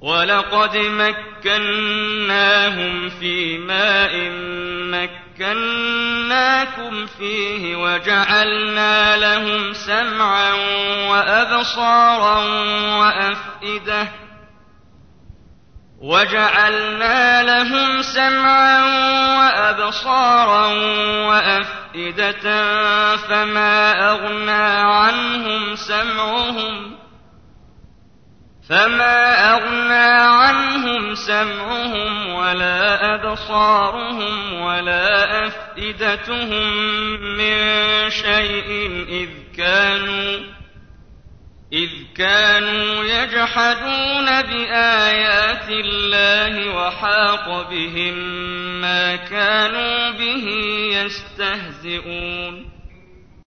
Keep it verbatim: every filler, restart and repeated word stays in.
ولقد مكناهم في ماء مكناكم فيه وجعلنا لهم سمعا وأبصارا وأفئدة وجعلنا لهم سمعا وأبصارا وأفئدة فما أغنى عنهم سمعهم فما أغنى عنهم سمعهم ولا أبصارهم ولا أفئدتهم من شيء إذ كانوا إذ كانوا يجحدون بآيات الله وحاق بهم ما كانوا به يستهزئون